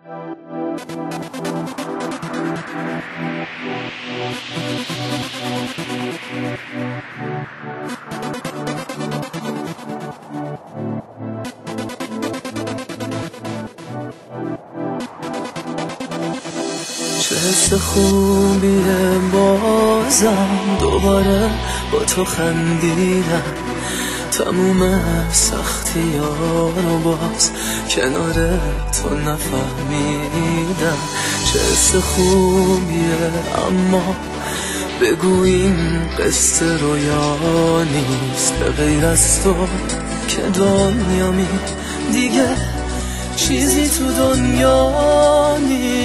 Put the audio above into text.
چه حس خوبیه بازم دوباره با تو خندیدم، تموم سختی ها رو باز کنار تو نفهمیدم. چه حس خوبیه اما بگو این قصه رویا نیست، به غیر از تو که دنیا دیگه چیزی تو دنیا نیست.